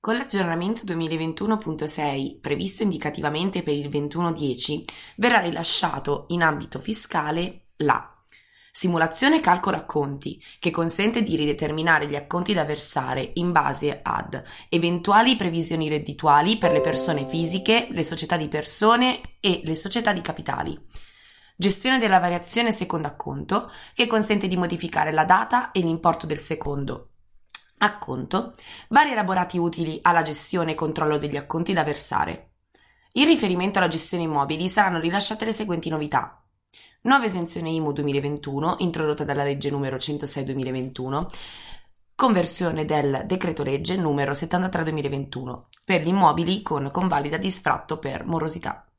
Con l'aggiornamento 2021.6, previsto indicativamente per il 21/10, verrà rilasciato in ambito fiscale la simulazione calcolo acconti, che consente di rideterminare gli acconti da versare in base ad eventuali previsioni reddituali per le persone fisiche, le società di persone e le società di capitali. Gestione della variazione secondo acconto, che consente di modificare la data e l'importo del secondo acconto, vari elaborati utili alla gestione e controllo degli acconti da versare. In riferimento alla gestione immobili saranno rilasciate le seguenti novità. Nuova esenzione IMU 2021, introdotta dalla legge numero 106/2021, conversione del decreto legge numero 73/2021, per gli immobili con convalida di sfratto per morosità.